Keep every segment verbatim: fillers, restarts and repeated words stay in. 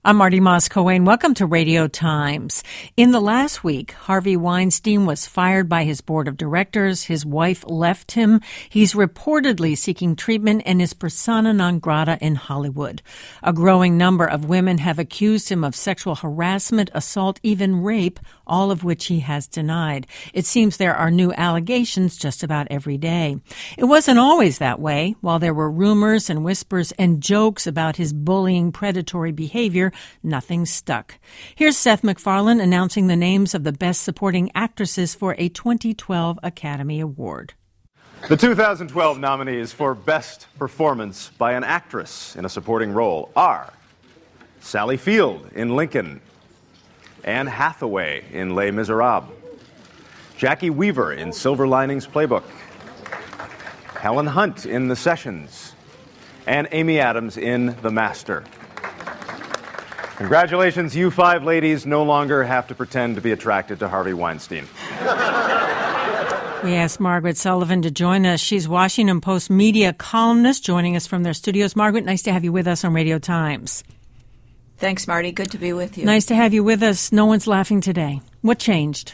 I'm Marty Moss-Coane. Welcome to Radio Times. In the last week, Harvey Weinstein was fired by his board of directors. His wife left him. He's reportedly seeking treatment and is persona non grata in Hollywood. A growing number of women have accused him of sexual harassment, assault, even rape, all of which he has denied. It seems there are new allegations just about every day. It wasn't always that way. While there were rumors and whispers and jokes about his bullying, predatory behavior, nothing stuck. Here's Seth MacFarlane announcing the names of the Best Supporting Actresses for a twenty twelve Academy Award. The two thousand twelve nominees for Best Performance by an Actress in a Supporting Role are Sally Field in Lincoln, Anne Hathaway in Les Miserables, Jackie Weaver in Silver Linings Playbook, Helen Hunt in The Sessions, and Amy Adams in The Master. Congratulations, you five ladies no longer have to pretend to be attracted to Harvey Weinstein. We asked Margaret Sullivan to join us. She's Washington Post media columnist, joining us from their studios. Margaret, nice to have you with us on Radio Times. Thanks, Marty. Good to be with you. Nice to have you with us. No one's laughing today. What changed?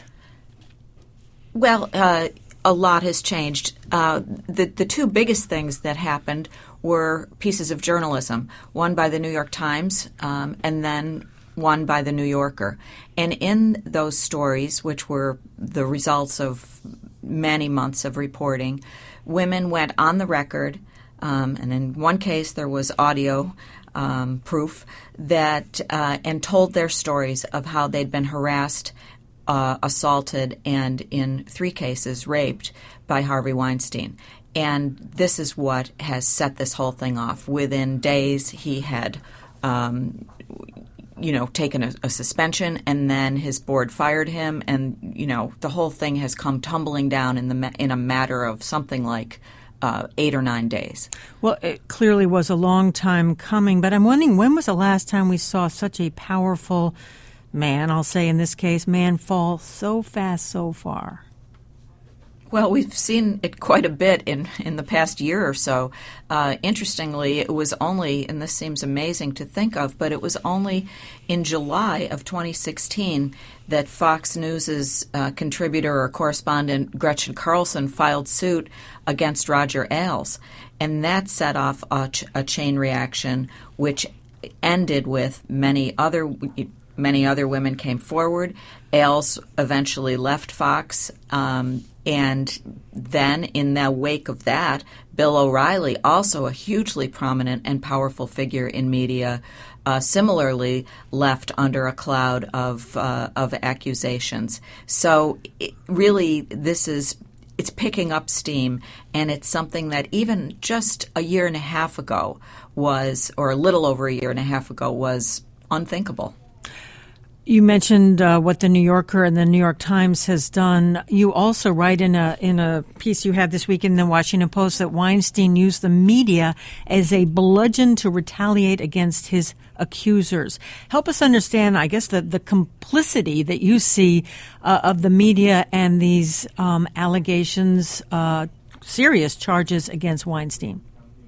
Well, uh, a lot has changed. Uh, the, the two biggest things that happened were pieces of journalism, one by the New York Times um, and then one by the New Yorker. And in those stories, which were the results of many months of reporting, women went on the record, um, and in one case there was audio um, proof, that uh, and told their stories of how they'd been harassed, uh, assaulted, and in three cases raped by Harvey Weinstein. And this is what has set this whole thing off. Within days, he had, um, you know, taken a, a suspension, and then his board fired him, and you know, the whole thing has come tumbling down in the ma- in a matter of something like uh, eight or nine days. Well, it clearly was a long time coming, but I'm wondering, when was the last time we saw such a powerful man, I'll say in this case, man fall so fast so far? Well, we've seen it quite a bit in, in the past year or so. Uh, interestingly, it was only, and this seems amazing to think of, but it was only in July of twenty sixteen that Fox News' uh, contributor or correspondent Gretchen Carlson filed suit against Roger Ailes. And that set off a, ch- a chain reaction, which ended with many other many other women came forward. Ailes eventually left Fox. Um, And then in the wake of that, Bill O'Reilly, also a hugely prominent and powerful figure in media, uh, similarly left under a cloud of uh, of accusations. So it, really, this is it's picking up steam, and it's something that even just a year and a half ago was, or a little over a year and a half ago, was unthinkable. You mentioned uh, what the New Yorker and the New York Times has done. You also write in a in a piece you had this week in the Washington Post that Weinstein used the media as a bludgeon to retaliate against his accusers. Help us understand, I guess, the, the complicity that you see uh, of the media and these um, allegations, uh, serious charges against Weinstein.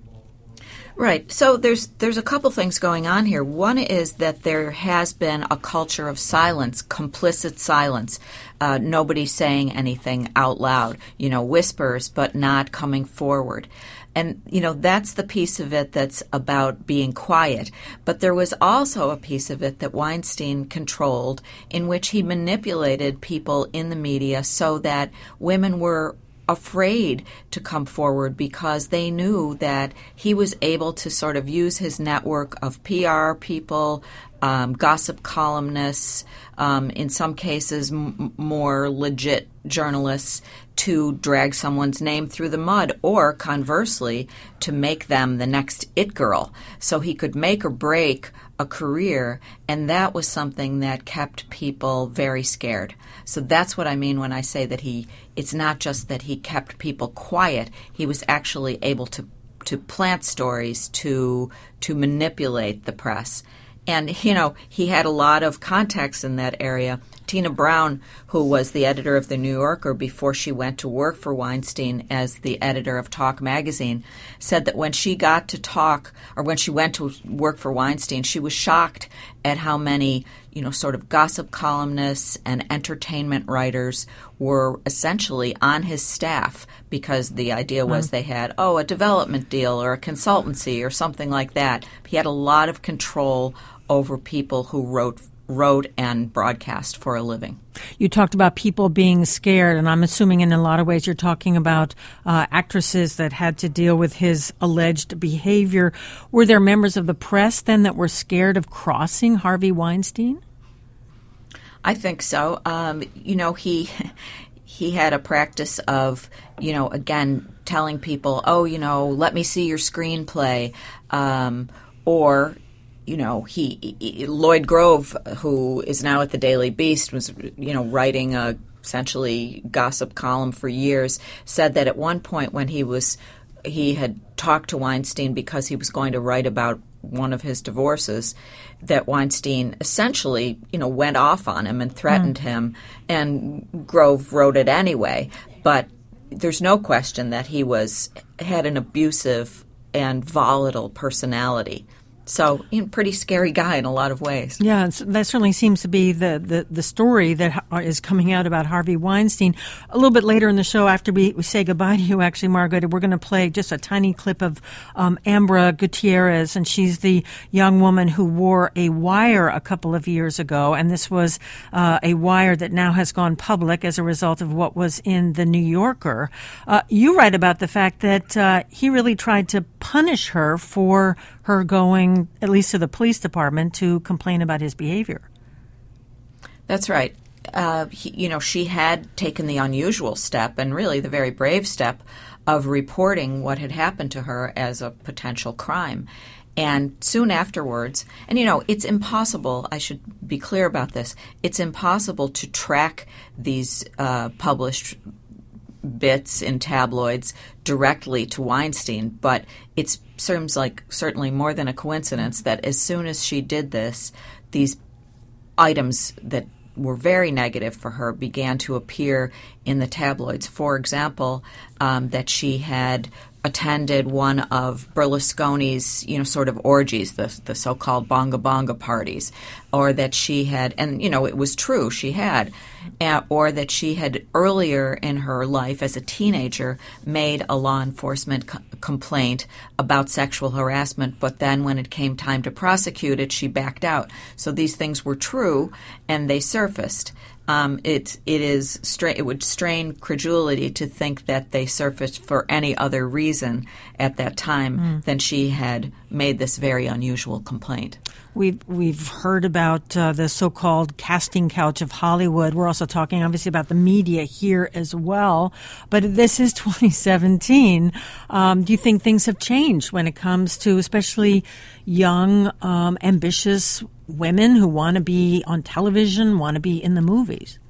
Right. So there's there's a couple things going on here. One is that there has been a culture of silence, complicit silence, uh, nobody saying anything out loud, you know, whispers, but not coming forward. And, you know, that's the piece of it that's about being quiet. But there was also a piece of it that Weinstein controlled, in which he manipulated people in the media so that women were afraid to come forward because they knew that he was able to sort of use his network of P R people, um, gossip columnists, um, in some cases m- more legit journalists, to drag someone's name through the mud, or conversely, to make them the next it girl. So he could make or break a career, and that was something that kept people very scared. So that's what I mean when I say that he, it's not just that he kept people quiet, he was actually able to to plant stories, to to manipulate the press. And, you know, he had a lot of contacts in that area. Tina Brown, who was the editor of The New Yorker before she went to work for Weinstein as the editor of Talk magazine, said that when she got to talk, or when she went to work for Weinstein, she was shocked at how many, you know, sort of gossip columnists and entertainment writers were essentially on his staff, because the idea was mm. they had, oh, a development deal or a consultancy or something like that. He had a lot of control over people who wrote wrote and broadcast for a living. You talked about people being scared, and I'm assuming in a lot of ways you're talking about uh, actresses that had to deal with his alleged behavior. Were there members of the press then that were scared of crossing Harvey Weinstein? I think so. Um, you know, he he had a practice of, you know, again, telling people, oh, you know, let me see your screenplay, um, or You know, he, he Lloyd Grove, who is now at the Daily Beast, was, you know, writing a essentially gossip column for years, said that at one point when he was he had talked to Weinstein because he was going to write about one of his divorces, that Weinstein essentially, you know, went off on him and threatened mm. him, and Grove wrote it anyway. But there's no question that he was had an abusive and volatile personality. So, you know, pretty scary guy in a lot of ways. Yeah, that certainly seems to be the, the, the story that is coming out about Harvey Weinstein. A little bit later in the show, after we, we say goodbye to you, actually, Margaret, we're going to play just a tiny clip of um, Ambra Gutierrez, and she's the young woman who wore a wire a couple of years ago, and this was uh, a wire that now has gone public as a result of what was in The New Yorker. Uh, you write about the fact that uh, he really tried to punish her for her going, at least to the police department, to complain about his behavior. That's right. Uh, he, you know, she had taken the unusual step, and really the very brave step, of reporting what had happened to her as a potential crime. And soon afterwards, and you know, it's impossible, I should be clear about this, it's impossible to track these uh, published bits in tabloids directly to Weinstein, but it seems like certainly more than a coincidence that as soon as she did this, these items that were very negative for her began to appear in the tabloids. For example, um, that she had attended one of Berlusconi's, you know, sort of orgies, the the so-called bonga bonga parties, or that she had, and you know, it was true, she had, uh, or that she had earlier in her life as a teenager made a law enforcement co- complaint about sexual harassment, but then when it came time to prosecute it, she backed out. So these things were true, and they surfaced. Um, it it is stra- it would strain credulity to think that they surfaced for any other reason at that time mm. than she had made this very unusual complaint. We've we've heard about uh, the so-called casting couch of Hollywood. We're also talking, obviously, about the media here as well. But this is twenty seventeen. Um, do you think things have changed when it comes to especially young, um, ambitious women who want to be on television, want to be in the movies?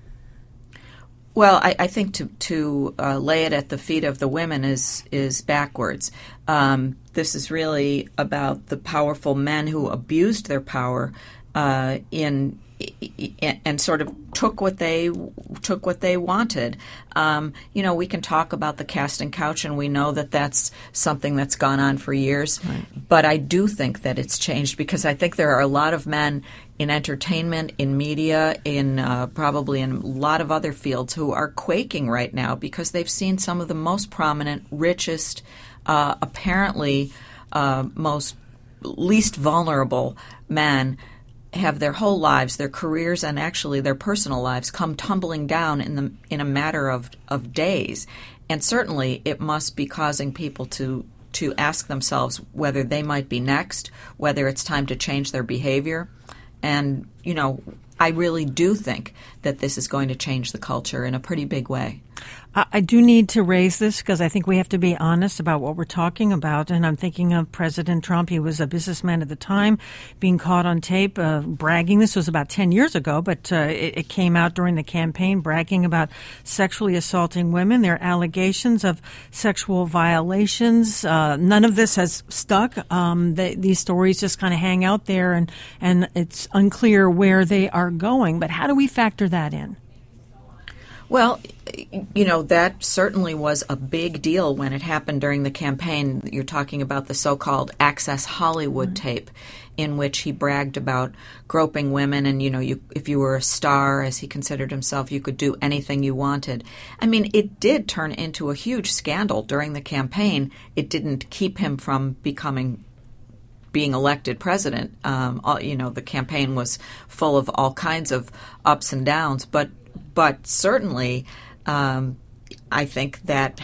Well, I, I think to to uh, lay it at the feet of the women is is backwards. Um, this is really about the powerful men who abused their power uh, in, in and sort of took what they took what they wanted. Um, you know, we can talk about the casting couch, and we know that that's something that's gone on for years. Right. But I do think that it's changed, because I think there are a lot of men in entertainment, in media, in uh, probably in a lot of other fields who are quaking right now because they've seen some of the most prominent, richest, uh, apparently uh, most least vulnerable men have their whole lives, their careers, and actually their personal lives come tumbling down in the in a matter of, of days. And certainly it must be causing people to to ask themselves whether they might be next, whether it's time to change their behavior. And, you know, I really do think that this is going to change the culture in a pretty big way. I do need to raise this because I think we have to be honest about what we're talking about. And I'm thinking of President Trump. He was a businessman at the time, being caught on tape uh, bragging. This was about ten years ago, but uh, it, it came out during the campaign, bragging about sexually assaulting women. There are allegations of sexual violations. Uh, none of this has stuck. Um, they, these stories just kind of hang out there, and, and it's unclear where they are going. But how do we factor that in? Well, you know, that certainly was a big deal when it happened during the campaign. You're talking about the so-called Access Hollywood mm-hmm. tape, in which he bragged about groping women, and, you know, you, if you were a star, as he considered himself, you could do anything you wanted. I mean, it did turn into a huge scandal during the campaign. It didn't keep him from becoming being elected president. Um, all, you know, the campaign was full of all kinds of ups and downs, but But certainly, um, I think that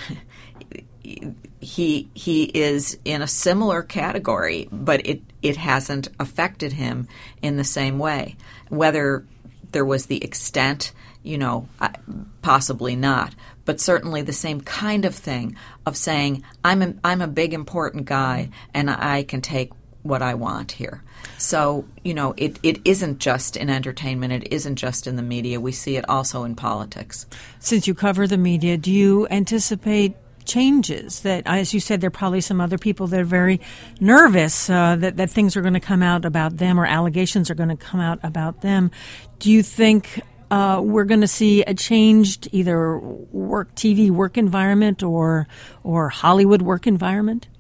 he he is in a similar category, but it, it hasn't affected him in the same way. Whether there was the extent, you know, possibly not, but certainly the same kind of thing of saying, I'm a, I'm a big, important guy, and I can take what I want here. So, you know, it, it isn't just in entertainment. It isn't just in the media. We see it also in politics. Since you cover the media, do you anticipate changes that, as you said, there are probably some other people that are very nervous uh, that, that things are going to come out about them or allegations are going to come out about them. Do you think uh, we're going to see a changed either work T V work environment or or Hollywood work environment?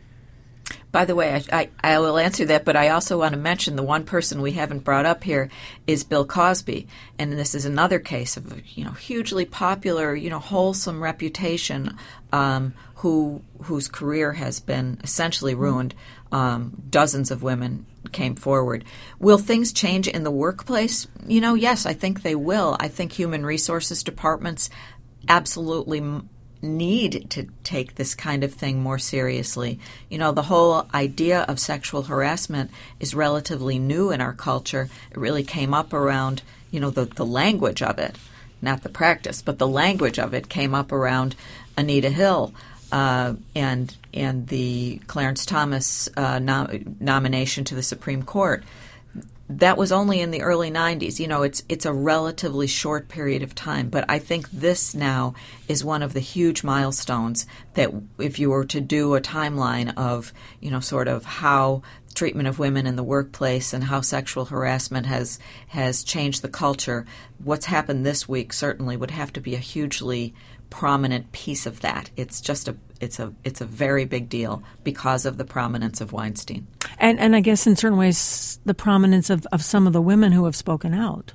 By the way, I, I, I will answer that, but I also want to mention the one person we haven't brought up here is Bill Cosby, and this is another case of a, you know, hugely popular, you know, wholesome reputation, um, who whose career has been essentially ruined. Um, dozens of women came forward. Will things change in the workplace? You know, yes, I think they will. I think human resources departments absolutely m- need to take this kind of thing more seriously. You know, the whole idea of sexual harassment is relatively new in our culture. It really came up around, you know, the, the language of it, not the practice, but the language of it came up around Anita Hill uh, and and the Clarence Thomas uh, nom- nomination to the Supreme Court. That was only in the early nineties. You know, it's it's a relatively short period of time. But I think this now is one of the huge milestones that if you were to do a timeline of, you know, sort of how treatment of women in the workplace and how sexual harassment has has changed the culture, what's happened this week certainly would have to be a hugely prominent piece of that. It's just a it's a it's a very big deal because of the prominence of Weinstein. And and I guess in certain ways the prominence of, of some of the women who have spoken out.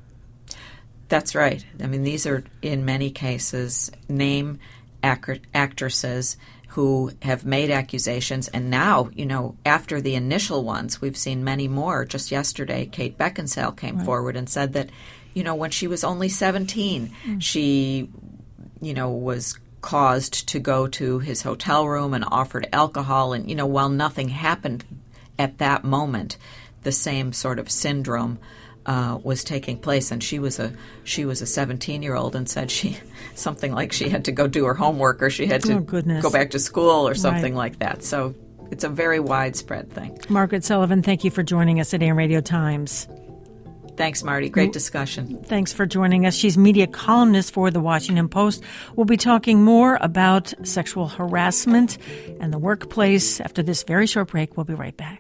That's right. I mean, these are in many cases name ac- actresses who have made accusations, and now, you know, after the initial ones, we've seen many more. Just yesterday, Kate Beckinsale came right. forward and said that, you know, when she was only seventeen, mm. she, you know, was caused to go to his hotel room and offered alcohol. And, you know, while nothing happened at that moment, the same sort of syndrome uh, was taking place. And she was a she was a seventeen-year-old and said she something like she had to go do her homework or she had to oh, go back to school or something right. like that. So it's a very widespread thing. Margaret Sullivan, thank you for joining us at A M Radio Times. Thanks, Marty. Great discussion. Thanks for joining us. She's media columnist for The Washington Post. We'll be talking more about sexual harassment and the workplace after this very short break. We'll be right back.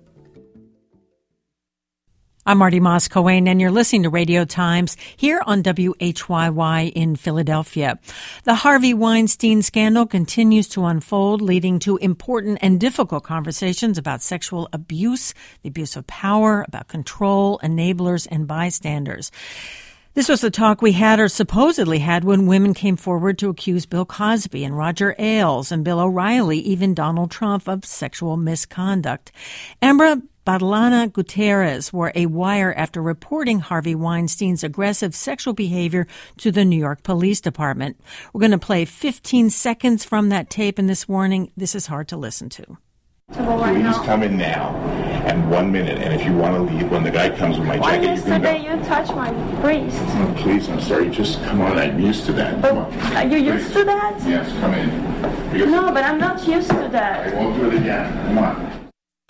I'm Marty Moss-Coane, and you're listening to Radio Times here on W H Y Y in Philadelphia. The Harvey Weinstein scandal continues to unfold, leading to important and difficult conversations about sexual abuse, the abuse of power, about control, enablers, and bystanders. This was the talk we had or supposedly had when women came forward to accuse Bill Cosby and Roger Ailes and Bill O'Reilly, even Donald Trump, of sexual misconduct. Ambra Badalana Gutierrez wore a wire after reporting Harvey Weinstein's aggressive sexual behavior to the New York Police Department. We're going to play fifteen seconds from that tape, and this warning, this is hard to listen to. Please come in now and one minute, and if you want to leave, when the guy comes with my Why jacket, you can go. Yesterday you touched my breast. Oh, please, I'm sorry. Just come on. I'm used to that. But Come on. are you used Please. to that? Yes, come in. Because No, but I'm not used to I that. won't do it again. Come on.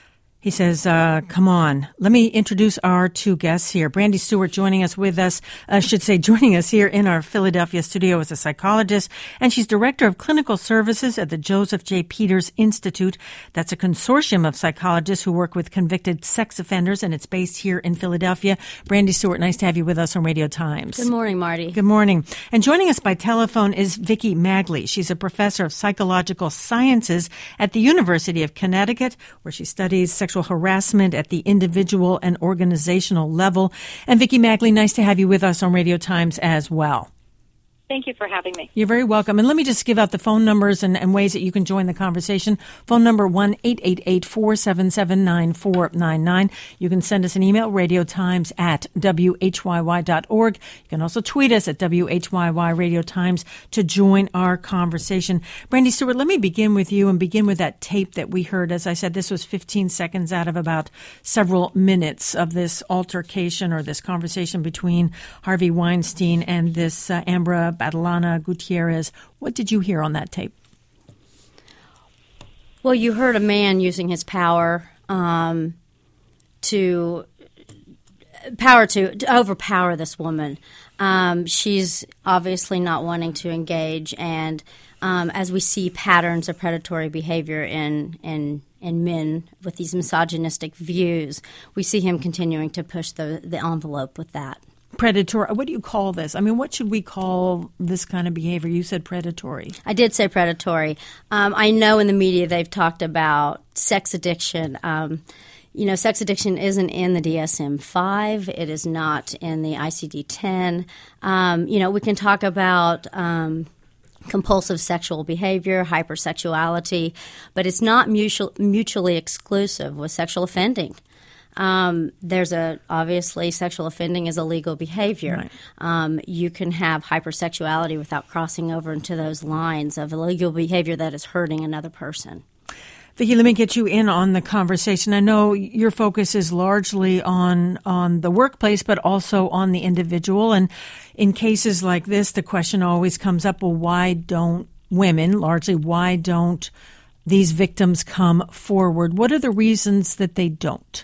He says, uh, come on, let me introduce our two guests here. Brandy Stewart joining us with us, I should say joining us here in our Philadelphia studio as a psychologist, and she's Director of Clinical Services at the Joseph J. Peters Institute. That's a consortium of psychologists who work with convicted sex offenders, and it's based here in Philadelphia. Brandy Stewart, nice to have you with us on Radio Times. Good morning, Marty. Good morning. And joining us by telephone is Vicki Magley. She's a professor of psychological sciences at the University of Connecticut, where she studies sexual harassment at the individual and organizational level. And Vicki Magley, nice to have you with us on Radio Times as well. Thank you for having me. You're very welcome. And let me just give out the phone numbers and, and ways that you can join the conversation. Phone number one eight eight eight, four seven seven, nine four nine nine. You can send us an email, radiotimes at W H Y Y dot org. You can also tweet us at W H Y Y Radio Times to join our conversation. Brandy Stewart, let me begin with you and begin with that tape that we heard. As I said, this was fifteen seconds out of about several minutes of this altercation or this conversation between Harvey Weinstein and this uh, Ambra Badalona Gutierrez. What did you hear on that tape? Well, you heard a man using his power um, to power to, to overpower this woman. Um, she's obviously not wanting to engage, and um, as we see patterns of predatory behavior in in in men with these misogynistic views, we see him continuing to push the the envelope with that. Predatory. What do you call this? I mean, what should we call this kind of behavior? You said predatory. I did say predatory. Um, I know in the media they've talked about sex addiction. Um, you know, sex addiction isn't in the D S M five. It is not in the I C D ten. Um, you know, we can talk about um, compulsive sexual behavior, hypersexuality, but it's not mutual, mutually exclusive with sexual offending. Um, there's a, obviously, sexual offending is illegal behavior. Right. Um, you can have hypersexuality without crossing over into those lines of illegal behavior that is hurting another person. Vicki, let me get you in on the conversation. I know your focus is largely on, on the workplace, but also on the individual. And in cases like this, the question always comes up, well, why don't women, largely, why don't these victims come forward? What are the reasons that they don't?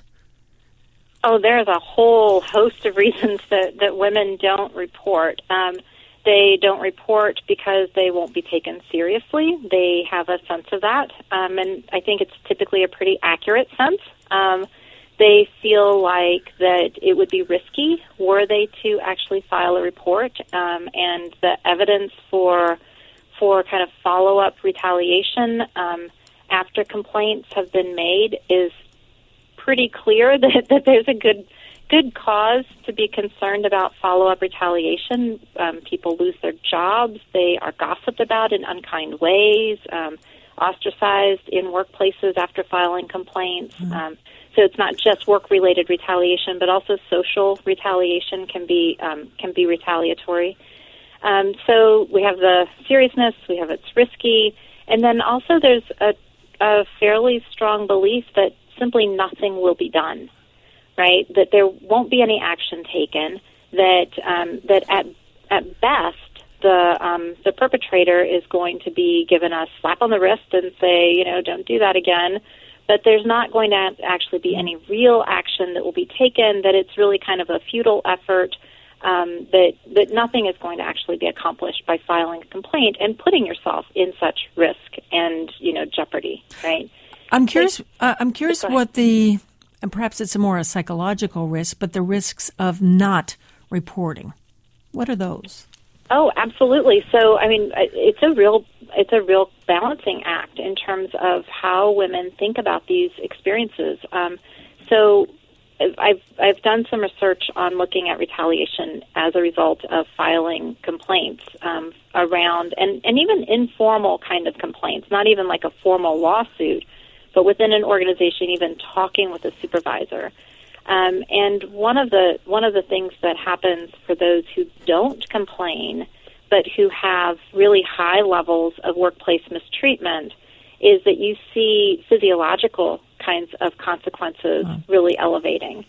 Oh, there's a whole host of reasons that, that women don't report. Um, they don't report because they won't be taken seriously. They have a sense of that, um, and I think it's typically a pretty accurate sense. Um, they feel like that it would be risky were they to actually file a report, um, and the evidence for for kind of follow-up retaliation um, after complaints have been made is pretty clear that, that there's a good good cause to be concerned about follow-up retaliation. Um, people lose their jobs. They are gossiped about in unkind ways, um, ostracized in workplaces after filing complaints. Mm-hmm. Um, so it's not just work-related retaliation, but also social retaliation can be um, can be retaliatory. Um, so we have the seriousness, we have it's risky, and then also there's a, a fairly strong belief that simply nothing will be done, right? That there won't be any action taken. That um, that at at best the um, the perpetrator is going to be given a slap on the wrist and say, you know, don't do that again. But there's not going to actually be any real action that will be taken. That it's really kind of a futile effort. Um, that that nothing is going to actually be accomplished by filing a complaint and putting yourself in such risk and, you know, jeopardy, right? I'm curious. Uh, I'm curious what the, and perhaps it's a more a psychological risk, but the risks of not reporting. What are those? Oh, absolutely. So, I mean, it's a real, it's a real balancing act in terms of how women think about these experiences. Um, so, I've I've done some research on looking at retaliation as a result of filing complaints um, around, and, and even informal kind of complaints, not even like a formal lawsuit, but within an organization, even talking with a supervisor. Um, and one of the one of the things that happens for those who don't complain, but who have really high levels of workplace mistreatment, is that you see physiological kinds of consequences wow. really elevating.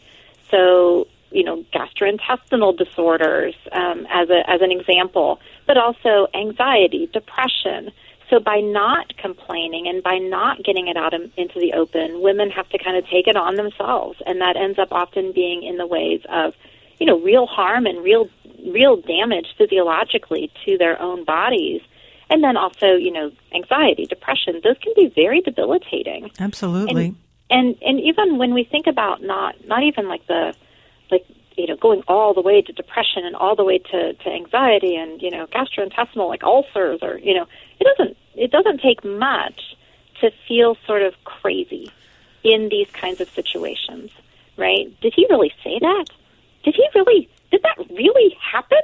So, you know, gastrointestinal disorders um, as a as an example, but also anxiety, depression, So by not complaining and by not getting it out in, into the open, women have to kind of take it on themselves, and that ends up often being in the ways of, you know, real harm and real real damage physiologically to their own bodies. And then also, you know, anxiety, depression, those can be very debilitating. Absolutely. And and, and even when we think about not not even like the like you know, going all the way to depression and all the way to, to anxiety and, you know, gastrointestinal, like ulcers, or, you know, it doesn't, it doesn't take much to feel sort of crazy in these kinds of situations, right? Did he really say that? Did he really, did that really happen?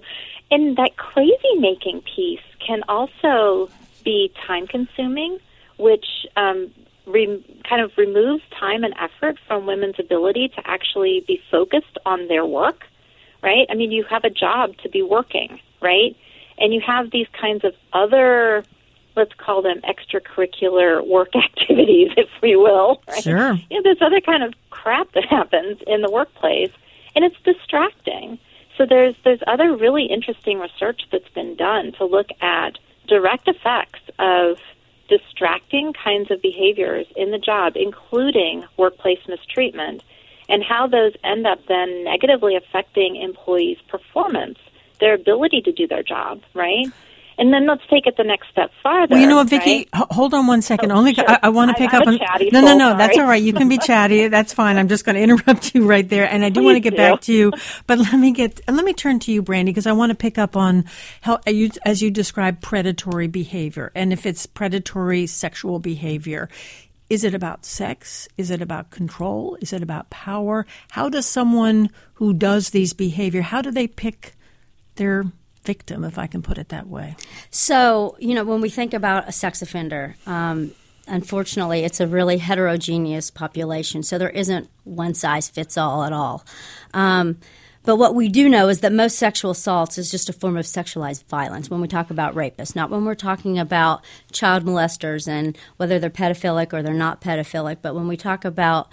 And that crazy-making piece can also be time-consuming, which um, Re- kind of removes time and effort from women's ability to actually be focused on their work, right? I mean, you have a job to be working, right? And you have these kinds of other, let's call them extracurricular work activities, if we will. Right? Sure. You know, there's other kind of crap that happens in the workplace, and it's distracting. So there's there's other really interesting research that's been done to look at direct effects of distracting kinds of behaviors in the job, including workplace mistreatment, and how those end up then negatively affecting employees' performance, their ability to do their job, right? And then let's take it the next step farther. Well, you know what, Vicki, right? h- hold on one second. Oh, Only sure. I, I want to pick I'm up a on. chatty No, no, soul, no. sorry. That's all right. You can be chatty. That's fine. I'm just going to interrupt you right there, and I do want to Please get do. back to you. But let me get. Let me turn to you, Brandy, because I want to pick up on how you, as you describe predatory behavior, and if it's predatory sexual behavior. Is it about sex? Is it about control? Is it about power? How does someone who does these behavior, how do they pick their victim, if I can put it that way? So, you know, when we think about a sex offender, um, unfortunately, it's a really heterogeneous population. So there isn't one size fits all at all. Um, But what we do know is that most sexual assaults is just a form of sexualized violence when we talk about rapists, not when we're talking about child molesters and whether they're pedophilic or they're not pedophilic, but when we talk about,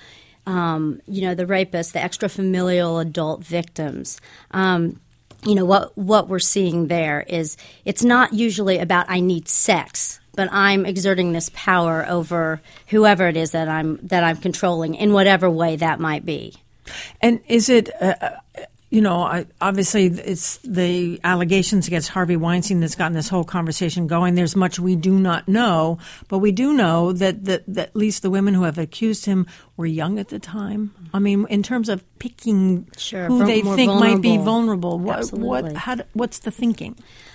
um, you know, the rapists, the extrafamilial adult victims. Um, you know, what, what we're seeing there is it's not usually about I need sex, but I'm exerting this power over whoever it is that I'm that I'm controlling in whatever way that might be. And is it, uh, you know, I, obviously it's the allegations against Harvey Weinstein that's gotten this whole conversation going. There's much we do not know, but we do know that, that, that at least the women who have accused him were young at the time. I mean, in terms of picking Sure, who they more think might be vulnerable. vulnerable, what, Absolutely. what, how, what's the thinking?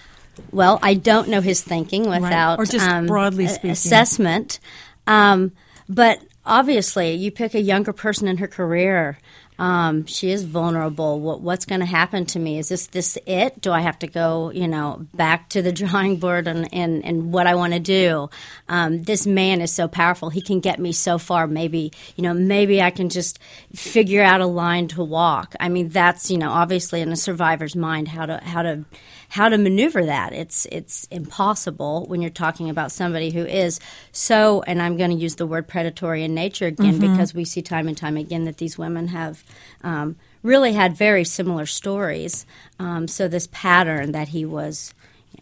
Well, I don't know his thinking without Or just um, broadly a- speaking. assessment. Um, but obviously, you pick a younger person in her career. Um, she is vulnerable. What, what's going to happen to me? Is this this it? Do I have to go, you know, back to the drawing board and, and, and what I want to do? Um, this man is so powerful. He can get me so far. Maybe, you know, maybe I can just figure out a line to walk. I mean, that's, you know, obviously in a survivor's mind how to how to how to maneuver that. It's it's impossible when you're talking about somebody who is so, and I'm going to use the word predatory in nature again, mm-hmm. because we see time and time again that these women have um, really had very similar stories. Um, so this pattern that he was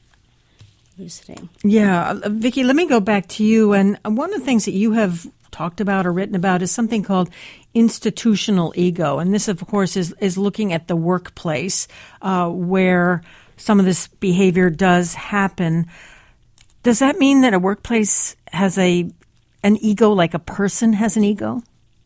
elucidating. Yeah. Uh, Vicki, let me go back to you. And one of the things that you have talked about or written about is something called institutional ego. And this, of course, is, is looking at the workplace uh, where some of this behavior does happen. Does that mean that a workplace has a an ego like a person has an ego?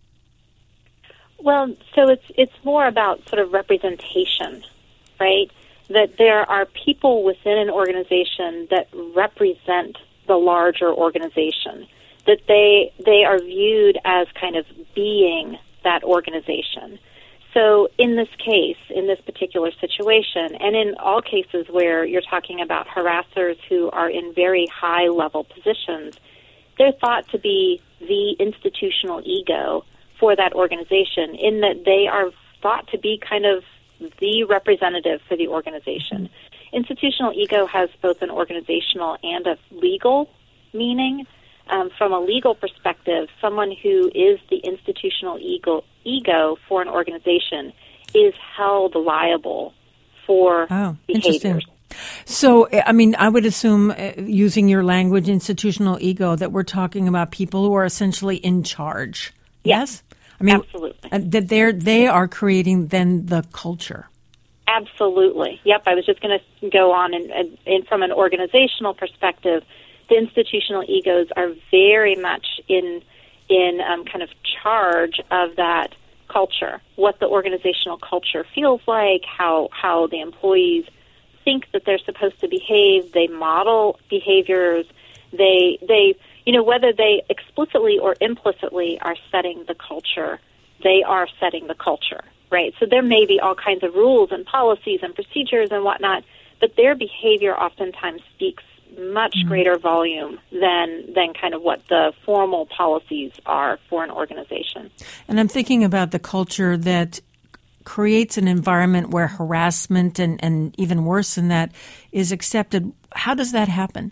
Well, so it's it's more about sort of representation, right? That there are people within an organization that represent the larger organization, that they they are viewed as kind of being that organization. So in this case, in this particular situation, and in all cases where you're talking about harassers who are in very high-level positions, they're thought to be the institutional ego for that organization, in that they are thought to be kind of the representative for the organization. Institutional ego has both an organizational and a legal meaning. Um, from a legal perspective, someone who is the institutional ego, ego for an organization is held liable for oh, behaviors. So, I mean, I would assume, uh, using your language, institutional ego, that we're talking about people who are essentially in charge. Yes? yes? I mean, absolutely. Uh, that they're, they are creating then the culture. Absolutely. Yep, I was just going to go on, and, and, and from an organizational perspective, the institutional egos are very much in in um, kind of charge of that culture, what the organizational culture feels like, how how the employees think that they're supposed to behave. They model behaviors. They they you know whether they explicitly or implicitly are setting the culture, they are setting the culture, right? So there may be all kinds of rules and policies and procedures and whatnot, but their behavior oftentimes speaks much mm-hmm. greater volume than than kind of what the formal policies are for an organization. And I'm thinking about the culture that creates an environment where harassment and, and even worse than that is accepted. How does that happen?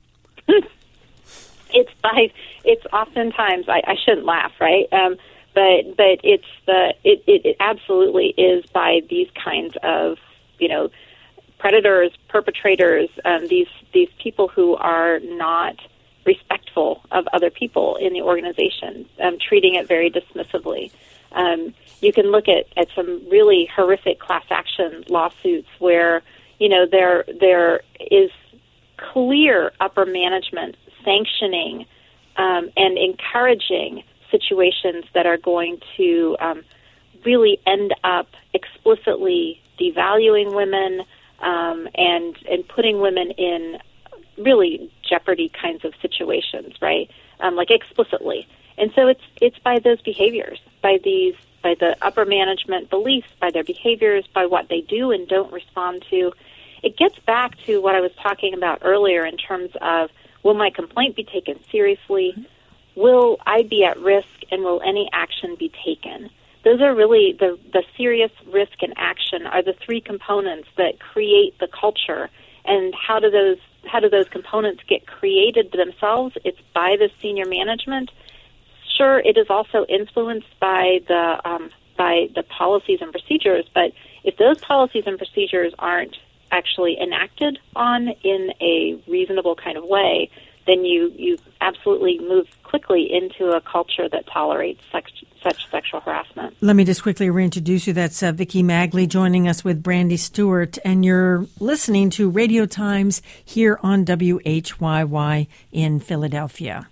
It's by it's oftentimes I, I shouldn't laugh, right? Um, but but it's the it, it, it absolutely is by these kinds of you know predators, perpetrators, um, these these people who are not respectful of other people in the organization, um, treating it very dismissively. Um, you can look at, at some really horrific class action lawsuits where you know there there is clear upper management sanctioning um, and encouraging situations that are going to um, really end up explicitly devaluing women um, and and putting women in really jeopardy kinds of situations, right? Um, like explicitly. And so it's it's by those behaviors, by these by the upper management beliefs, by their behaviors, by what they do and don't respond to. It gets back to what I was talking about earlier in terms of, will my complaint be taken seriously? Will I be at risk, and will any action be taken? Those are really the, the serious risk and action are the three components that create the culture. And how do those how do those components get created themselves? It's by the senior management. Sure, it is also influenced by the um, by the policies and procedures, but if those policies and procedures aren't actually enacted on in a reasonable kind of way, then you, you absolutely move quickly into a culture that tolerates sex, such sexual harassment. Let me just quickly reintroduce you. That's uh, Vicki Magley joining us with Brandy Stewart, and you're listening to Radio Times here on W H Y Y in Philadelphia.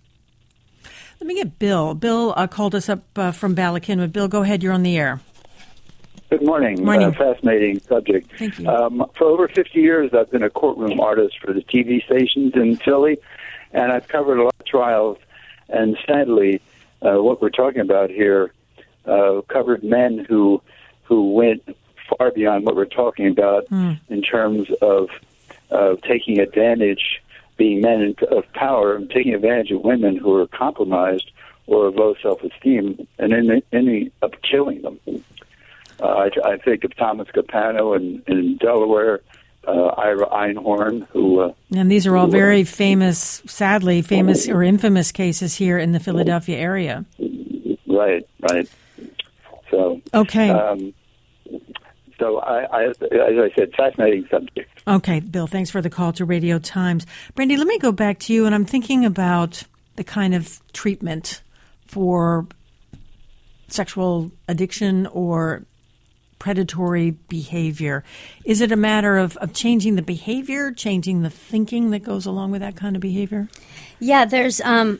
Let me get Bill. Bill uh, called us up uh, from Ballackinwood. Bill, go ahead. You're on the air. Good morning. Morning. Uh, fascinating subject. Thank you. Um, for over fifty years, I've been a courtroom artist for the T V stations in Philly, and I've covered a lot of trials. And sadly, uh, what we're talking about here uh, covered men who who went far beyond what we're talking about mm. in terms of uh, taking advantage, being men of power, and taking advantage of women who are compromised or of low self-esteem, and in any of killing them. Uh, I, I think of Thomas Capano in, in Delaware, uh, Ira Einhorn, who... Uh, and these are all very famous, sadly, famous or infamous cases here in the Philadelphia area. Right, right. So... Okay. Um, so, I, I, as I said, fascinating subject. Okay, Bill, thanks for the call to Radio Times. Brandy, let me go back to you, and I'm thinking about the kind of treatment for sexual addiction or predatory behavior. Is it a matter of, of changing the behavior, changing the thinking that goes along with that kind of behavior? Yeah, there's, um,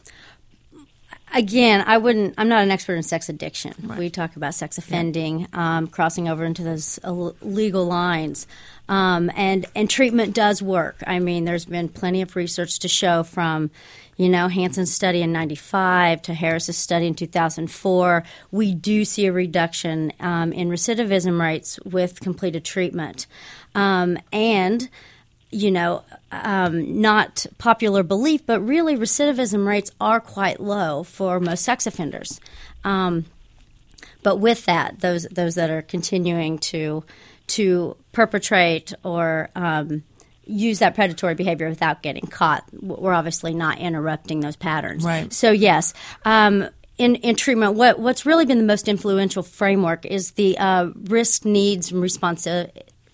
again, I wouldn't, I'm not an expert in sex addiction. Right. We talk about sex offending, yeah. um, crossing over into those legal lines. Um, and, and treatment does work. I mean, there's been plenty of research to show from, you know, Hanson's study in ninety-five to Harris's study in two thousand four, we do see a reduction um, in recidivism rates with completed treatment. Um, and, you know, um, not popular belief, but really recidivism rates are quite low for most sex offenders. Um, but with that, those those that are continuing to to perpetrate or um, use that predatory behavior without getting caught, we're obviously not interrupting those patterns. Right. So, yes, um, in, in treatment, what, what's really been the most influential framework is the uh, risk, needs, and responsi-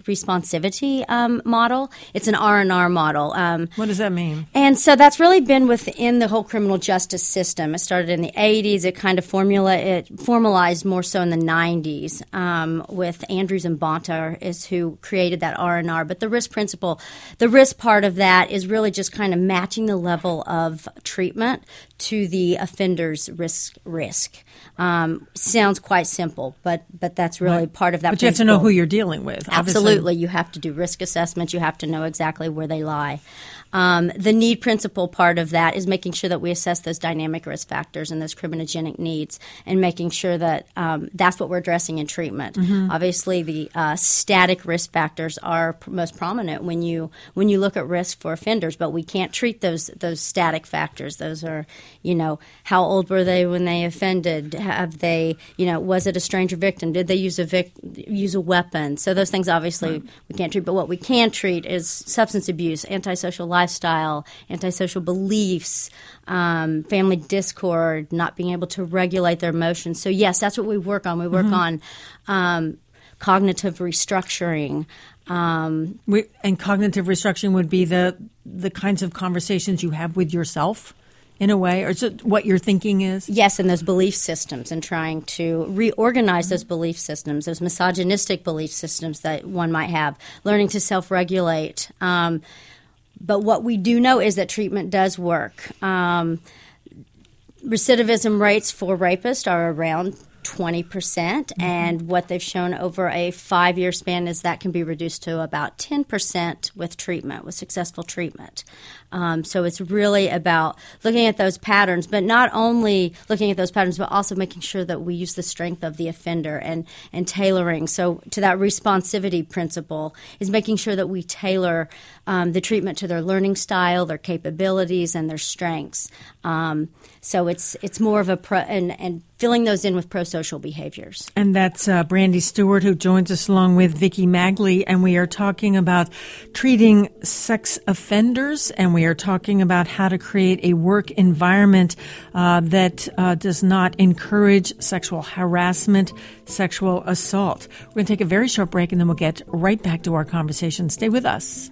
responsivity um, model. It's an R and R model. Um, what does that mean? And so that's really been within the whole criminal justice system. It started in the eighties. It kind of formula it formalized more so in the nineties um, with Andrews and Bonta is who created that R and R. But the risk principle, the risk part of that is really just kind of matching the level of treatment to the offender's risk. risk. Um, sounds quite simple, but but that's really right. part of that But principle. You have to know who you're dealing with. Absolutely. Obviously. You have to do risk assessments. You have to know exactly where they lie. Um, the need principle part of that is making sure that we assess those dynamic risk factors and those criminogenic needs and making sure that um, that's what we're addressing in treatment. Mm-hmm. Obviously, the uh, static risk factors are pr- most prominent when you when you look at risk for offenders, but we can't treat those those static factors. Those are, you know, how old were they when they offended? Have they, you know, was it a stranger victim? Did they use a vic- use a weapon? So those things obviously right. we can't treat, but what we can treat is substance abuse, antisocial lifestyle, antisocial beliefs, um, family discord, not being able to regulate their emotions. So yes, that's what we work on. We work mm-hmm. on um, cognitive restructuring. Um, we, and cognitive restructuring would be the the kinds of conversations you have with yourself, in a way, or is it what your thinking is? Yes, and those belief systems and trying to reorganize those belief systems, those misogynistic belief systems that one might have, learning to self-regulate. Um, but what we do know is that treatment does work. Um, recidivism rates for rapists are around twenty percent, mm-hmm. and what they've shown over a five-year span is that can be reduced to about ten percent with treatment, with successful treatment. Um, so it's really about looking at those patterns, but not only looking at those patterns, but also making sure that we use the strength of the offender and, and tailoring. So to that responsivity principle is making sure that we tailor um, the treatment to their learning style, their capabilities, and their strengths. Um, so it's it's more of a pro, and, and filling those in with pro-social behaviors. And that's uh, Brandy Stewart, who joins us along with Vicki Magley, and we are talking about treating sex offenders, and we are talking about how to create a work environment uh, that uh, does not encourage sexual harassment, sexual assault. We're going to take a very short break, and then we'll get right back to our conversation. Stay with us.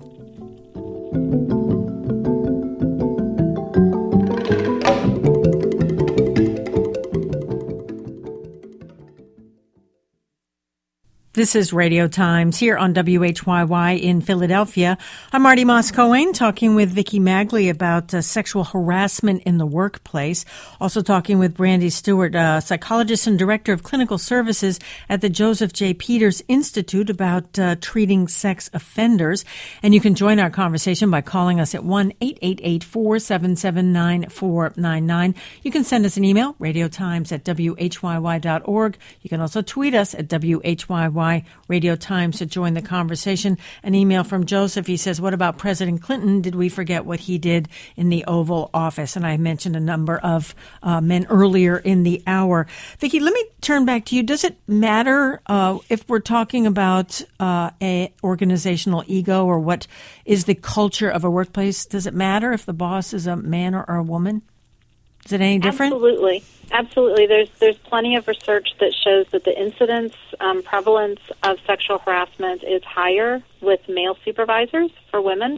This is Radio Times here on W H Y Y in Philadelphia. I'm Marty Moss-Cohen talking with Vicki Magley about uh, sexual harassment in the workplace. Also talking with Brandy Stewart, uh, psychologist and director of clinical services at the Joseph J. Peters Institute, about uh, treating sex offenders. And you can join our conversation by calling us at one eight eight eight, four seven seven, nine four nine nine. You can send us an email, radiotimes at W H Y Y dot org. You can also tweet us at W H Y Y Radio Times to join the conversation. An email from Joseph. He says, what about President Clinton? Did we forget what he did in the Oval Office? And I mentioned a number of uh, men earlier in the hour. Vicki, let me turn back to you. Does it matter uh, if we're talking about uh, a organizational ego or what is the culture of a workplace? Does it matter if the boss is a man or, or a woman? Is it any different? Absolutely. Absolutely. There's there's plenty of research that shows that the incidence, um, prevalence of sexual harassment is higher with male supervisors for women,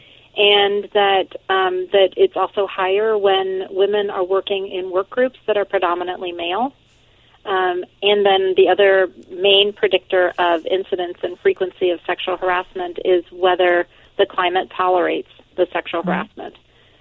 and that um, that it's also higher when women are working in work groups that are predominantly male. Um, and then the other main predictor of incidence and frequency of sexual harassment is whether the climate tolerates the sexual mm-hmm. harassment.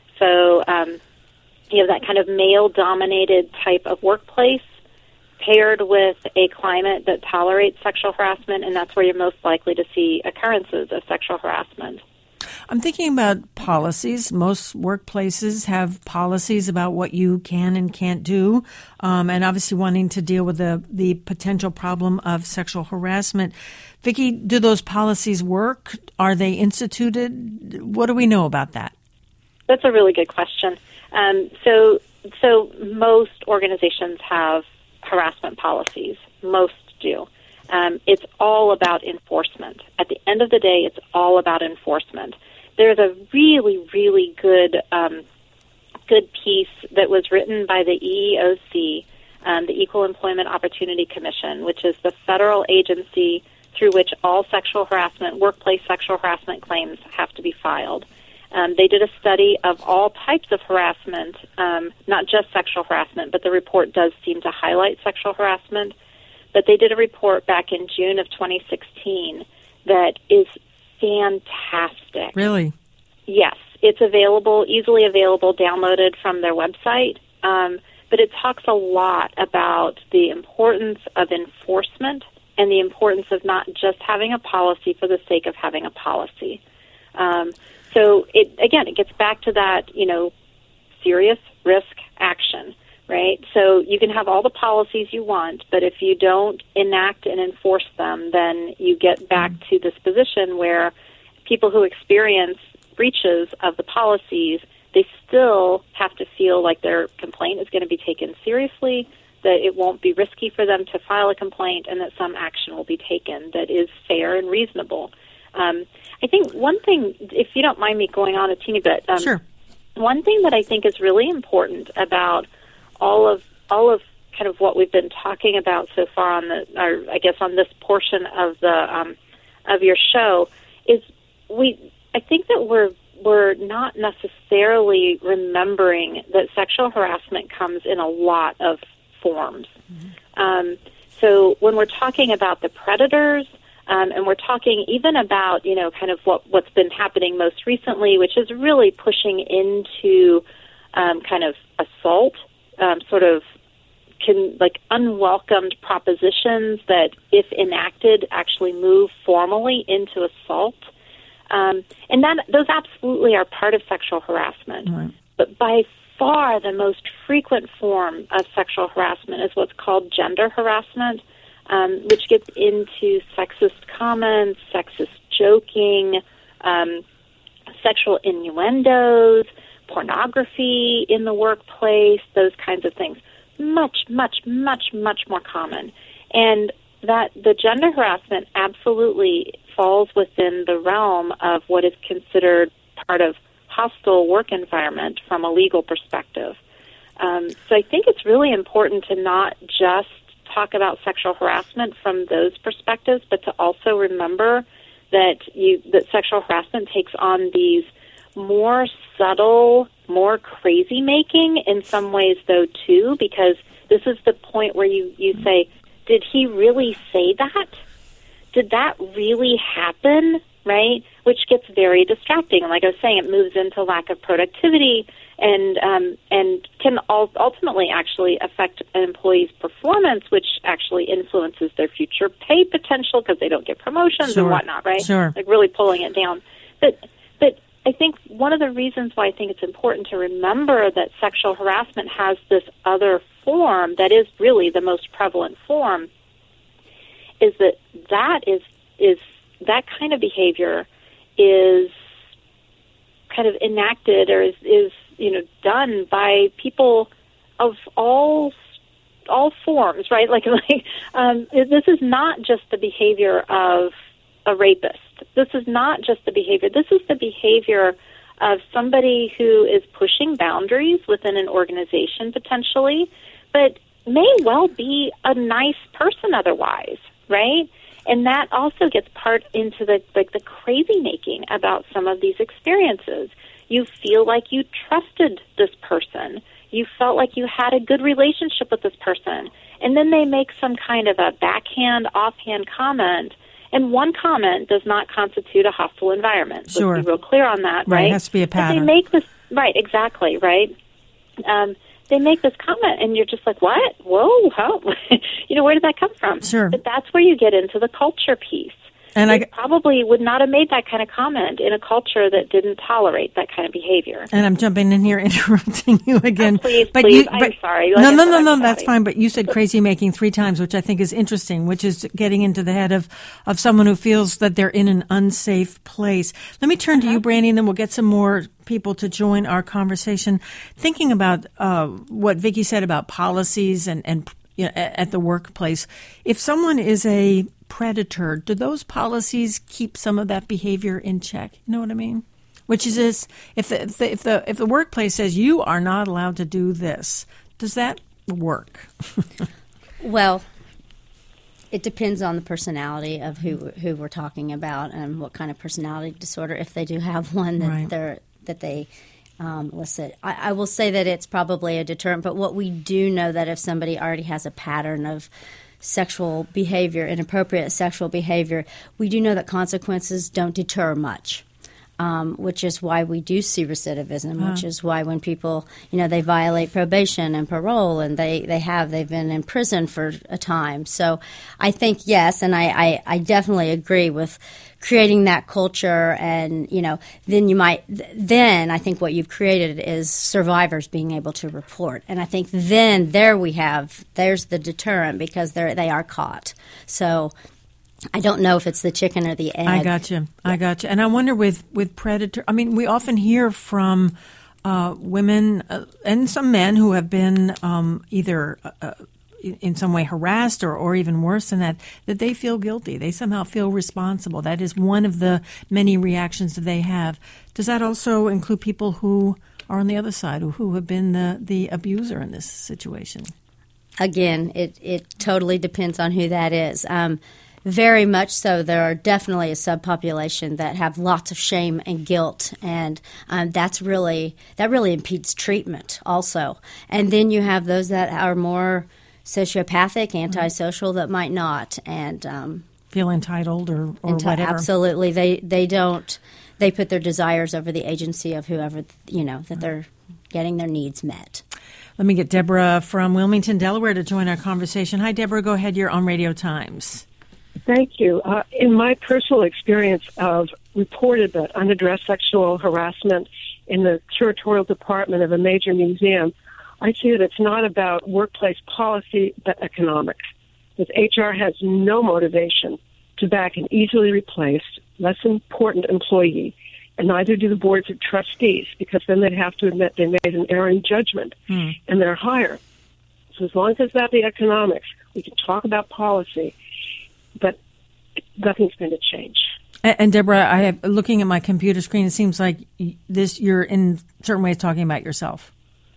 So um, you have that kind of male-dominated type of workplace paired with a climate that tolerates sexual harassment, and that's where you're most likely to see occurrences of sexual harassment. I'm thinking about policies. Most workplaces have policies about what you can and can't do, um, and obviously wanting to deal with the, the potential problem of sexual harassment. Vicki, do those policies work? Are they instituted? What do we know about that? That's a really good question. Um, so, so most organizations have harassment policies. Most do. Um, it's all about enforcement. At the end of the day, it's all about enforcement. There's a really, really good, um, good piece that was written by the E E O C, um, the Equal Employment Opportunity Commission, which is the federal agency through which all sexual harassment, workplace sexual harassment claims have to be filed. Um, they did a study of all types of harassment, um, not just sexual harassment, but the report does seem to highlight sexual harassment. But they did a report back in June of twenty sixteen that is fantastic. Really? Yes. It's available, easily available, downloaded from their website. Um, but it talks a lot about the importance of enforcement and the importance of not just having a policy for the sake of having a policy. Um, so, it again, it gets back to that, you know, serious risk action, right? So you can have all the policies you want, but if you don't enact and enforce them, then you get back to this position where people who experience breaches of the policies, they still have to feel like their complaint is going to be taken seriously, that it won't be risky for them to file a complaint, and that some action will be taken that is fair and reasonable. Um, I think one thing, if you don't mind me going on a teeny bit, um, sure. One thing that I think is really important about all of all of kind of what we've been talking about so far on the, or I guess on this portion of the um, of your show, is we. I think that we're we're not necessarily remembering that sexual harassment comes in a lot of forms. Mm-hmm. Um, so when we're talking about the predators, um, and we're talking even about, you know, kind of what, what's been happening most recently, which is really pushing into um, kind of assault, um, sort of can, like unwelcomed propositions that, if enacted, actually move formally into assault. Um, and that those absolutely are part of sexual harassment. Right. But by far the most frequent form of sexual harassment is what's called gender harassment, um, which gets into sexist comments, sexist joking, um, sexual innuendos, pornography in the workplace, those kinds of things. Much, much, much, much more common. And that the gender harassment absolutely falls within the realm of what is considered part of hostile work environment from a legal perspective. Um, so I think it's really important to not just talk about sexual harassment from those perspectives, but to also remember that you that sexual harassment takes on these more subtle, more crazy-making in some ways, though, too, because this is the point where you, you say, did he really say that? Did that really happen, right? Which gets very distracting. And like I was saying, it moves into lack of productivity and um, and can ultimately actually affect an employee's performance, which actually influences their future pay potential because they don't get promotions sure. and whatnot, right? Sure. Like really pulling it down. But but I think one of the reasons why I think it's important to remember that sexual harassment has this other form that is really the most prevalent form is that that is is that kind of behavior is kind of enacted or is, is you know done by people of all all forms, right? Like like um, this is not just the behavior of a rapist. This is not just the behavior. This is the behavior of somebody who is pushing boundaries within an organization potentially, but may well be a nice person otherwise, right? And that also gets part into the like the crazy making about some of these experiences. You feel like you trusted this person. You felt like you had a good relationship with this person. And then they make some kind of a backhand, offhand comment. And one comment does not constitute a hostile environment. So sure. Let's be real clear on that, right? Right, it has to be a pattern. But they make this, right, exactly, right? Um, they make this comment, and you're just like, what? Whoa, how? you know, where did that come from? Sure. But that's where you get into the culture piece. And they I probably would not have made that kind of comment in a culture that didn't tolerate that kind of behavior. And I'm jumping in here, interrupting you again. Oh, please, but please. You, I'm but, sorry. Like no, no, said, no, I'm no, sorry. that's fine. But you said crazy making three times, which I think is interesting, which is getting into the head of, of someone who feels that they're in an unsafe place. Let me turn uh-huh. to you, Brandy, and then we'll get some more people to join our conversation. Thinking about uh, what Vicki said about policies and, and you know, at the workplace, if someone is a predator, do those policies keep some of that behavior in check? You know what I mean? Which is this, if the, if the if the if the workplace says you are not allowed to do this, does that work? Well, it depends on the personality of who who we're talking about and what kind of personality disorder, if they do have one that Right. they're that they um, elicit. I, I will say that it's probably a deterrent, but what we do know that if somebody already has a pattern of sexual behavior, inappropriate sexual behavior, we do know that consequences don't deter much. Um, which is why we do see recidivism, Uh. which is why when people, you know, they violate probation and parole and they, they have, they've been in prison for a time. So I think, yes, and I, I, I definitely agree with creating that culture and, you know, then you might, then I think what you've created is survivors being able to report. And I think then there we have, there's the deterrent because they're, they are caught. So I don't know if it's the chicken or the egg. I got you. I got you. And I wonder with, with predator, I mean, we often hear from uh, women uh, and some men who have been um, either uh, in some way harassed or, or even worse than that, that they feel guilty. They somehow feel responsible. That is one of the many reactions that they have. Does that also include people who are on the other side, who, who have been the, the abuser in this situation? Again, it, it totally depends on who that is. Um, Very much so. There are definitely a subpopulation that have lots of shame and guilt, and um, that's really that really impedes treatment also. And then you have those that are more sociopathic, antisocial, that might not, and um, feel entitled or, or enti- whatever. Absolutely, they they don't. They put their desires over the agency of whoever, you know, that they're getting their needs met. Let me get Deborah from Wilmington, Delaware, to join our conversation. Hi, Deborah. Go ahead. You're on Radio Times. Thank you. Uh, in my personal experience of reported that unaddressed sexual harassment in the curatorial department of a major museum, I see that it's not about workplace policy but economics. That H R has no motivation to back an easily replaced, less important employee, and neither do the boards of trustees, because then they'd have to admit they made an error in judgment Hmm. in their hire. So as long as it's about the economics, we can talk about policy, but nothing's going to change. And, and Deborah, I have, looking at my computer screen, it seems like this you're in certain ways talking about yourself.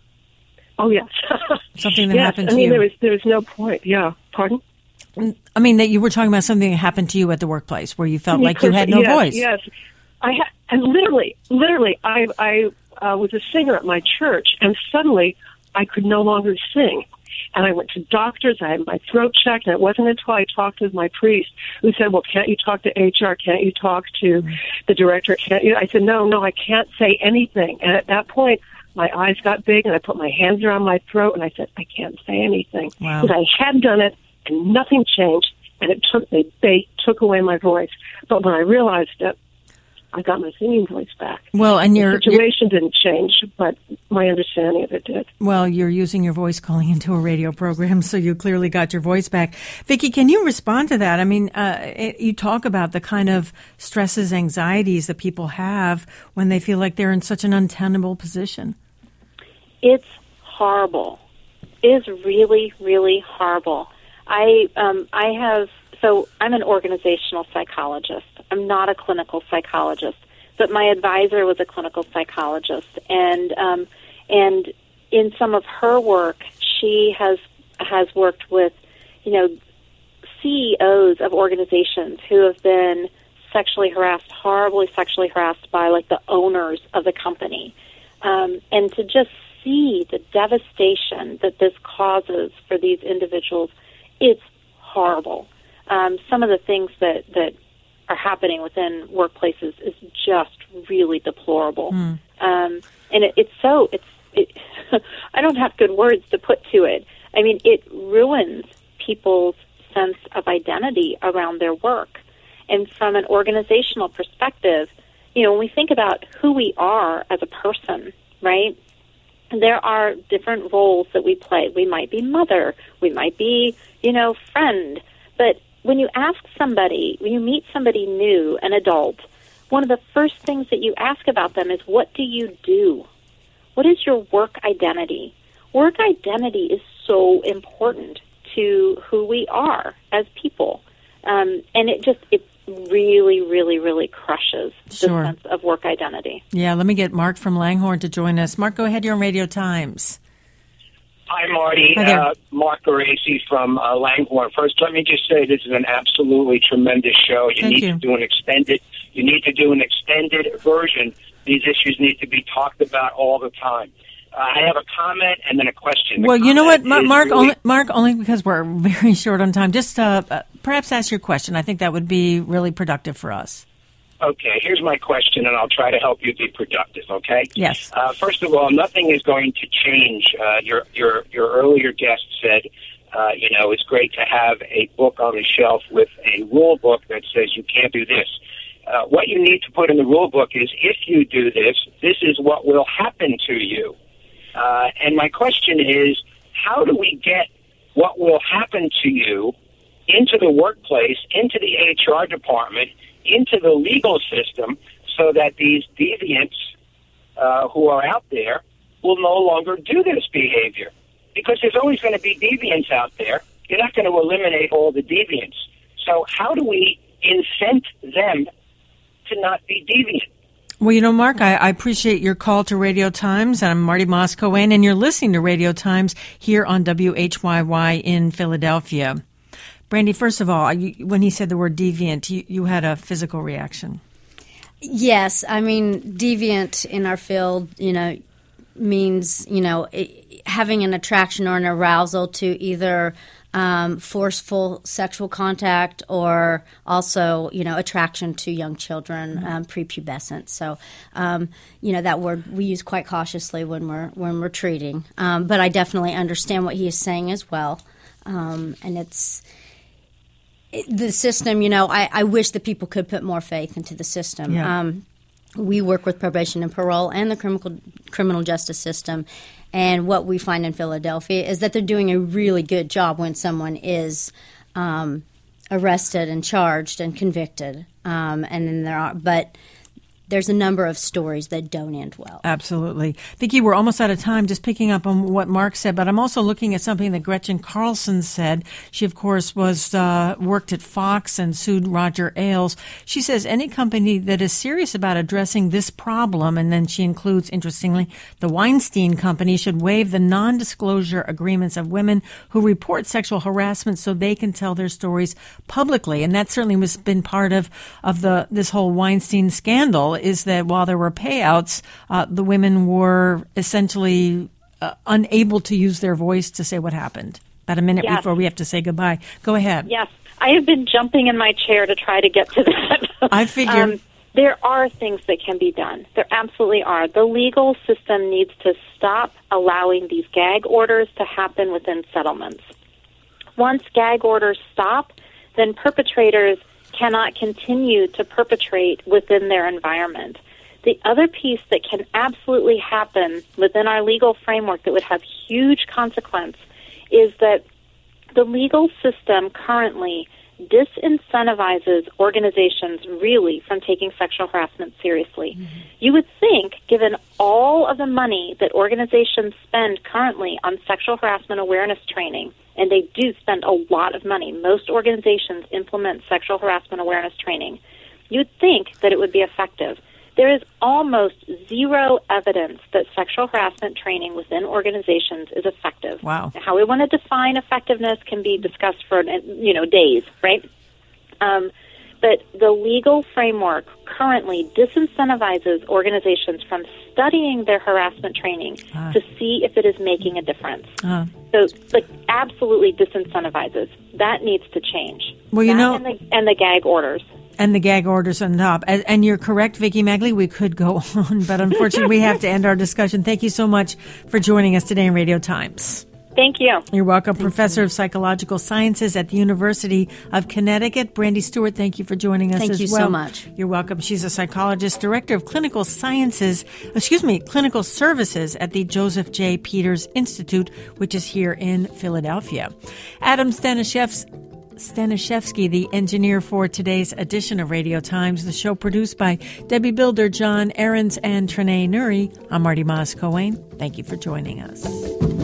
Oh, yes. Something that yes, happened I to mean, you. there was, there was no point. Yeah. Pardon? I mean, that you were talking about something that happened to you at the workplace where you felt like you had no yes, voice. Yes. I ha- and literally, literally, I, I uh, was a singer at my church, and suddenly I could no longer sing. And I went to doctors, I had my throat checked, and it wasn't until I talked with my priest who said, well, can't you talk to H R? Can't you talk to the director? Can't you? I said, no, no, I can't say anything. And at that point, my eyes got big, and I put my hands around my throat, and I said, I can't say anything. Wow. Because I had done it, and nothing changed, and it took they, they took away my voice. But when I realized it, I got my singing voice back. Well, and the your situation didn't change, but my understanding of it did. Well, you're using your voice calling into a radio program, so you clearly got your voice back. Vicki, can you respond to that? I mean, uh, it, you talk about the kind of stresses, anxieties that people have when they feel like they're in such an untenable position. It's horrible. It is really, really horrible. I um, I have so I'm an organizational psychologist. I'm not a clinical psychologist, but my advisor was a clinical psychologist, and um, and in some of her work, she has has worked with, you know, C E Os of organizations who have been sexually harassed, horribly sexually harassed by like the owners of the company, um, and to just see the devastation that this causes for these individuals, it's horrible. Um, some of the things that, that are happening within workplaces is just really deplorable. Mm. Um, and it, it's so, it's, it, I don't have good words to put to it. I mean, it ruins people's sense of identity around their work. And from an organizational perspective, you know, when we think about who we are as a person, right, there are different roles that we play. We might be mother, we might be, you know, friend. But when you ask somebody, when you meet somebody new, an adult, one of the first things that you ask about them is, what do you do? What is your work identity? Work identity is so important to who we are as people. Um, and it just, it really, really, really crushes Sure. the sense of work identity. Yeah, let me get Mark from Langhorne to join us. Mark, go ahead. You're on Radio Times. Hi, Marty. Hi there. Uh, Mark Garaci from uh, Langhorne. First, let me just say this is an absolutely tremendous show. You Thank need you. to do an extended. You need to do an extended version. These issues need to be talked about all the time. Uh, I have a comment and then a question. The Well, you know what, comment Ma- Mark, is really- only, Mark, only because we're very short on time, just uh, uh, perhaps ask your question. I think that would be really productive for us. Okay, here's my question, and I'll try to help you be productive, okay? Yes. Uh, first of all, nothing is going to change. Uh, your, your, your earlier guest said, uh, you know, it's great to have a book on the shelf with a rule book that says you can't do this. Uh, what you need to put in the rule book is if you do this, this is what will happen to you. Uh, and my question is, how do we get what will happen to you into the workplace, into the H R department, into the legal system, so that these deviants uh, who are out there will no longer do this behavior? Because there's always going to be deviants out there. You're not going to eliminate all the deviants. So how do we incent them to not be deviant? Well, you know, Mark, I, I appreciate your call to Radio Times. I'm Marty Moss-Cohen, and you're listening to Radio Times here on W H Y Y in Philadelphia. Brandy, first of all, you, when he said the word deviant, you, you had a physical reaction. Yes, I mean, deviant in our field, you know, means, you know, it, having an attraction or an arousal to either um, forceful sexual contact or also, you know, attraction to young children, um, prepubescent. So, um, you know, that word we use quite cautiously when we're when we're treating. Um, but I definitely understand what he is saying as well, um, and it's. The system, you know, I, I wish that people could put more faith into the system. Yeah. Um, we work with probation and parole and the criminal criminal justice system, and what we find in Philadelphia is that they're doing a really good job when someone is um, arrested and charged and convicted. Um, and then there are, but there's a number of stories that don't end well. Absolutely. Vicki, we're almost out of time, just picking up on what Mark said, but I'm also looking at something that Gretchen Carlson said. She, of course, was uh, worked at Fox and sued Roger Ailes. She says any company that is serious about addressing this problem, and then she includes, interestingly, the Weinstein Company, should waive the non-disclosure agreements of women who report sexual harassment so they can tell their stories publicly. And that certainly has been part of, of the this whole Weinstein scandal, is that while there were payouts, uh, the women were essentially uh, unable to use their voice to say what happened. About a minute Yes. before we have to say goodbye. Go ahead. Yes, I have been jumping in my chair to try to get to that. I figured. Um, there are things that can be done. There absolutely are. The legal system needs to stop allowing these gag orders to happen within settlements. Once gag orders stop, then perpetrators cannot continue to perpetrate within their environment. The other piece that can absolutely happen within our legal framework that would have huge consequence is that the legal system currently disincentivizes organizations really from taking sexual harassment seriously. Mm-hmm. You would think, given all of the money that organizations spend currently on sexual harassment awareness training, and they do spend a lot of money. Most organizations implement sexual harassment awareness training. You'd think that it would be effective. There is almost zero evidence that sexual harassment training within organizations is effective. Wow. How we want to define effectiveness can be discussed for, you know, days, right? Um, but the legal framework currently disincentivizes organizations from studying their harassment training uh. to see if it is making a difference. Uh. So, like, absolutely disincentivizes. That needs to change. Well, you that know, and the, and the gag orders. And the gag orders on top. And, and you're correct, Vicki Magley. We could go on, but unfortunately, we have to end our discussion. Thank you so much for joining us today in Radio Times. Thank you. You're welcome. Thank Professor you. of Psychological Sciences at the University of Connecticut. Brandy Stewart, thank you for joining us thank as you well. so much. You're welcome. She's a psychologist, director of clinical sciences, excuse me, clinical services at the Joseph J. Peters Institute, which is here in Philadelphia. Adam Stanishev's Stanishevsky, the engineer for today's edition of Radio Times. The show produced by Debbie Builder, John Ahrens, and Trinae Nuri. I'm Marty Moss-Cohen. Thank you for joining us.